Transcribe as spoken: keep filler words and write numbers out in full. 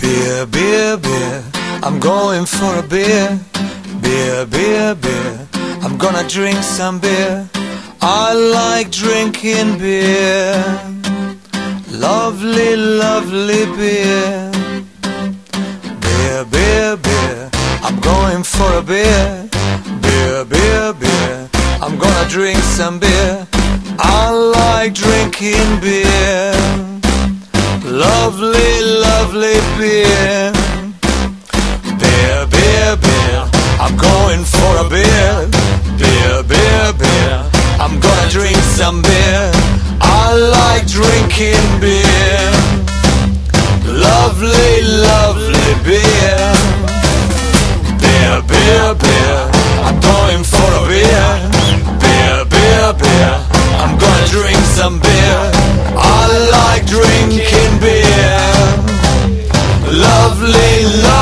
Beer, beer, beer, I'm going for a beer. Beer, beer, beer, I'm gonna drink some beer. I like drinking beer. Lovely, lovely beer. Beer, beer, beer, I'm going for a beer. Beer, beer, beer, I'm gonna drink some beer. I like drinking beer. Lovely, lovely beer. Beer, beer, beer, I'm going for a beer. Beer, beer, beer, I'm gonna drink some beer. I like drinking beer. Lovely, lovely beer. Beer, beer, beer, I'm going for a beer. Beer, beer, beer, I'm gonna drink some beer. I like drinking beer. Lovely, lovely